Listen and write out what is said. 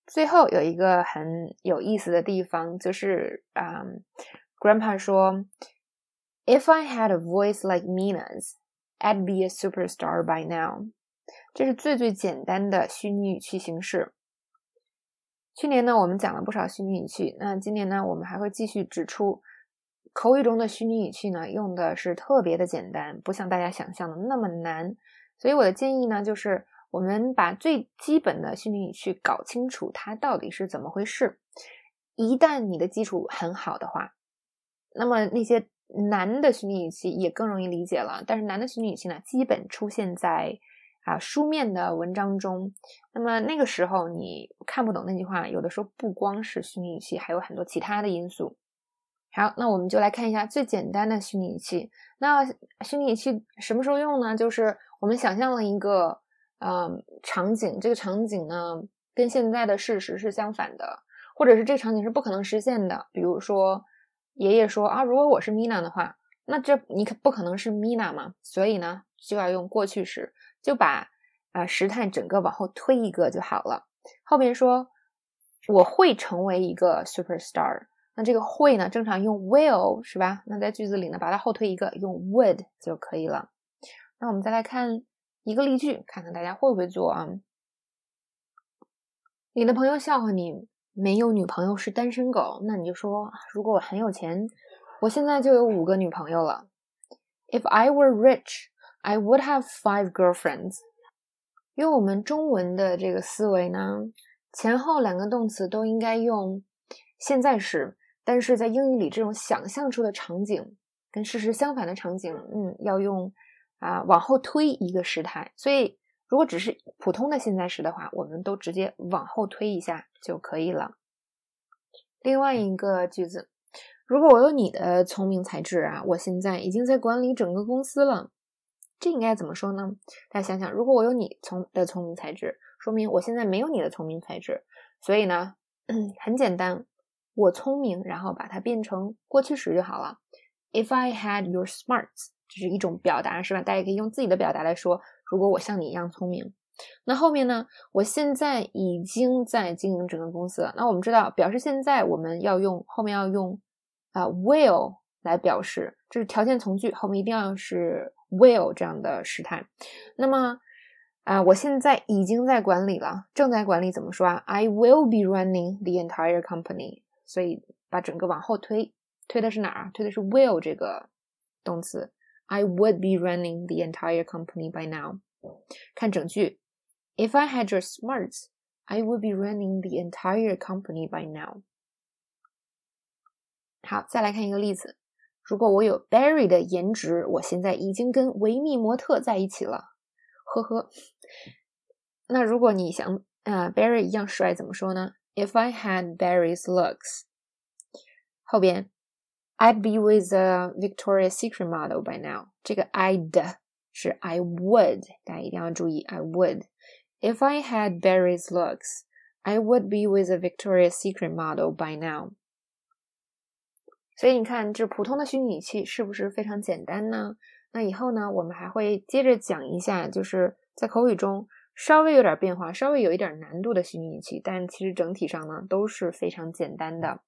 最后有一个很有意思的地方，就是Grandpa 说 If I had a voice like Mina's, I'd be a superstar by now. 这是最简单的虚拟语气形式。去年呢我们讲了不少虚拟语气，那今年呢我们还会继续指出口语中的虚拟语气呢用的是特别的简单，不像大家想象的那么难。所以我的建议呢就是我们把最基本的虚拟语气搞清楚它到底是怎么回事。一旦你的基础很好的话，那么那些难的虚拟语气也更容易理解了。但是难的虚拟语气呢基本出现在书面的文章中，那么那个时候你看不懂那句话，有的时候不光是虚拟语气，还有很多其他的因素。好，那我们就来看一下最简单的虚拟语气。那虚拟语气什么时候用呢？就是我们想象了一个场景，这个场景呢跟现在的事实是相反的，或者是这个场景是不可能实现的。比如说爷爷说如果我是 Mina 的话，那这你不可能是 Mina 嘛，所以呢就要用过去时，就把时态整个往后推一个就好了。后面说我会成为一个 superstar， 那这个会呢正常用 will 是吧？那在句子里呢把它后推一个，用 would 就可以了。那我们再来看一个例句，看看大家会不会做啊。你的朋友笑话你没有女朋友是单身狗，那你就说如果我很有钱，我现在就有5个女朋友了。 If I were rich, I would have 5 girlfriends. 用我们中文的这个思维呢，前后2个动词都应该用现在时，但是在英语里这种想象出的场景跟事实相反的场景要用往后推一个时态。所以如果只是普通的现在时的话，我们都直接往后推一下就可以了。另外一个句子，如果我有你的聪明才智我现在已经在管理整个公司了。这应该怎么说呢？大家想想，如果我有你的聪明才智，说明我现在没有你的聪明才智。所以呢很简单，我聪明然后把它变成过去时就好了。 If I had your smarts， 这是一种表达是吧？大家可以用自己的表达来说，如果我像你一样聪明。那后面呢，我现在已经在经营整个公司了。那我们知道表示现在我们要用后面要用will 来表示，这是条件从句，后面一定要是 will 这样的时态。那么我现在已经在管理了，正在管理怎么说I will be running the entire company。 所以把整个往后推，推的是哪儿？推的是 will 这个动词。 I would be running the entire company by now。 看整句， If I had your smarts, I would be running the entire company by now。 好，再来看一个例子，如果我有 Barry 的颜值，我现在已经跟维密模特在一起了。呵呵。那如果你想Barry 一样帅怎么说呢？ If I had Barry's looks， 后边 I'd be with a Victoria's Secret model by now。 这个 I'd 是 I would， 大家一定要注意 I would。 If I had Barry's looks, I would be with a Victoria's Secret model by now。 所以你看这普通的虚拟语气是不是非常简单呢？那以后呢我们还会接着讲一下，就是在口语中稍微有点变化，稍微有一点难度的虚拟语气，但其实整体上呢都是非常简单的。